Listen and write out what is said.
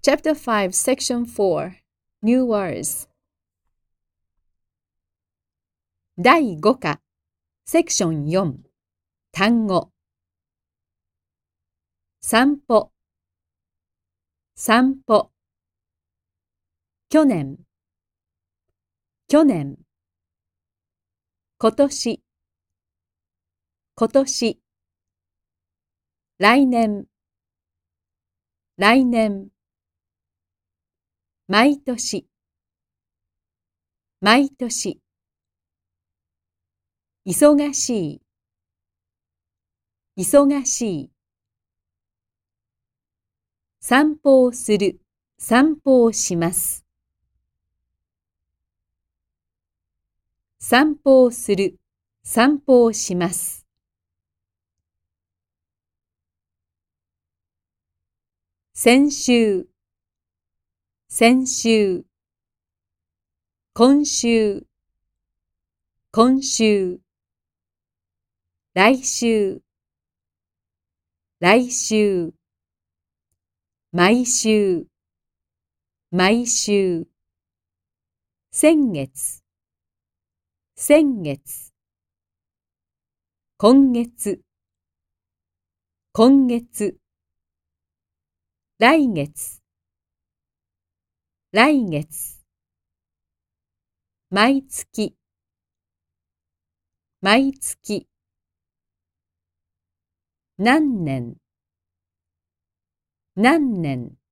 Chapter 5, Section 4, New Words 第5課、セクション4、単語散歩、散歩去年、去年今年、今年来年、来年毎年、毎年忙しい、忙しい散歩をする、散歩をします散歩をする、散歩をします先週、先週今週、今週来週、来週毎週、毎週先月、先月今月、今月来月、来月毎月、毎月何年、何年